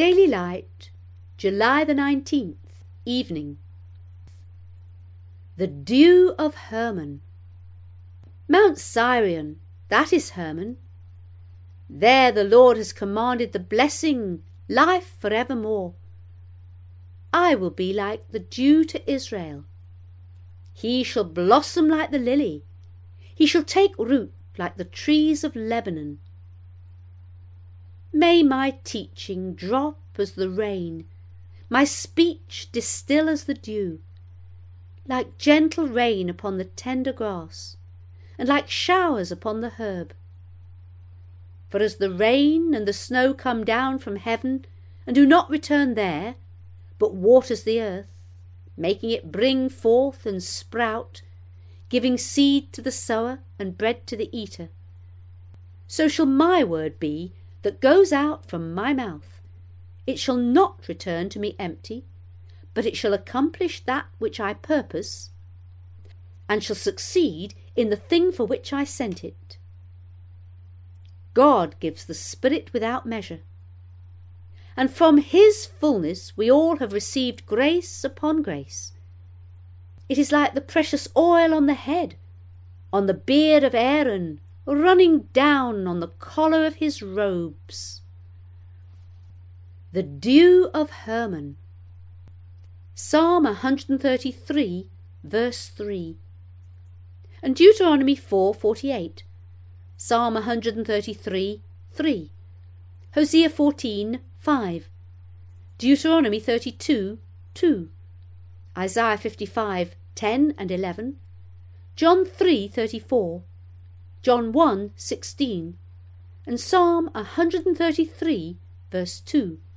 Daily Light, July the 19th, evening. The Dew of Hermon. Mount Sirion, that is Hermon. There the Lord has commanded the blessing, life for evermore. I will be like the dew to Israel. He shall blossom like the lily. He shall take root like the trees of Lebanon. May my teaching drop as the rain, my speech distill as the dew, like gentle rain upon the tender grass, and like showers upon the herb. For as the rain and the snow come down from heaven, and do not return there, but waters the earth, making it bring forth and sprout, giving seed to the sower and bread to the eater, so shall my word be that goes out from my mouth. It shall not return to me empty, but it shall accomplish that which I purpose, and shall succeed in the thing for which I sent it. God gives the Spirit without measure, and from his fullness we all have received grace upon grace. It is like the precious oil on the head, on the beard of Aaron, running down on the collar of his robes. The Dew of Hermon. Psalm 133, verse 3. And Deuteronomy 4:48. Psalm 133, 3. Hosea 14, 5. Deuteronomy 32, 2. Isaiah 55, 10 and 11. John 3:34. John 1:16, and Psalm 133, verse 2.